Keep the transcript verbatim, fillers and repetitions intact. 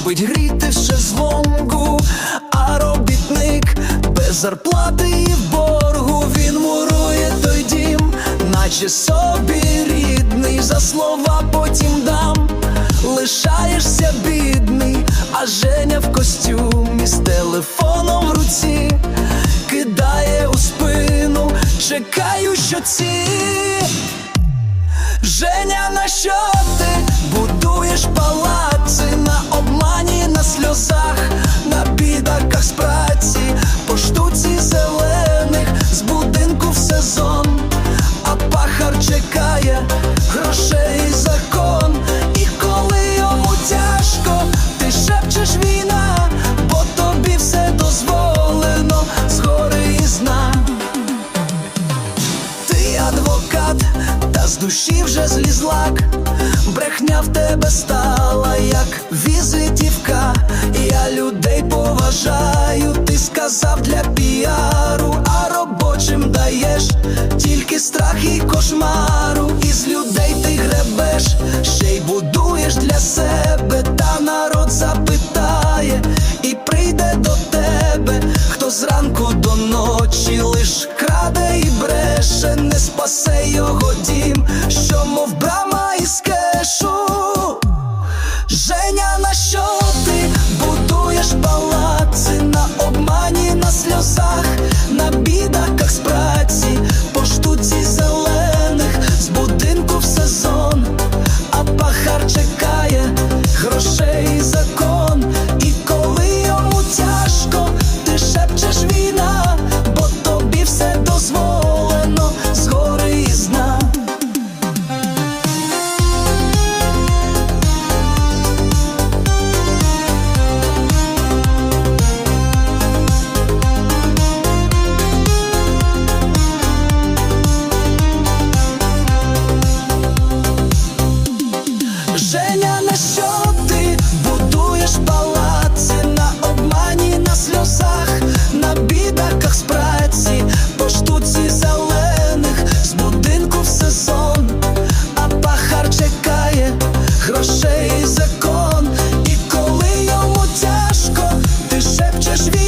любить гріти в шезлонгу, а робітник без зарплати і в боргу. Він мурує той дім, наче собі рідний. За слова потім дам, лишаєшся бідний. А Женя в костюмі з телефоном в руці кидає у спину: чекаю, що ці. Женя, на що ти будуєш палаци? На обмані, на сльозах, на бідаках з праці, по штуці зелених з будинку в сезон. А пахар чекає грошей і закон. І коли йому тяжко, ти шепчеш: війна, бо тобі все дозволено згори і зна. Ти адвокат, та з душі вже злізлак. Брехня в тебе стала як візитівка. Я людей поважаю, ти сказав, для піару, а робочим даєш тільки страх і кошмару. Із людей ти гребеш, ще й будуєш для себе. Та народ запитає і прийде до тебе, хто зранку до ночі лиш краде і бреше. Не спасе його дім, що мов брама із кешу. Женя, на що ти будуєш палаци? На обмані, на сльозах, на бідаках з праці, по штуці зелених з будинку в сезон. А пахар чекає грошей і закон. І коли йому тяжко, ти шепчеш: війна, бо тобі все дозволено згори і зна. Женя, на що ти будуєш палаци? На обмані, на сльозах, на бідаках з праці, по штуці зелених з будинку в сезон. А пахар чекає грошей і закон. І коли йому тяжко, ти шепчеш: війна,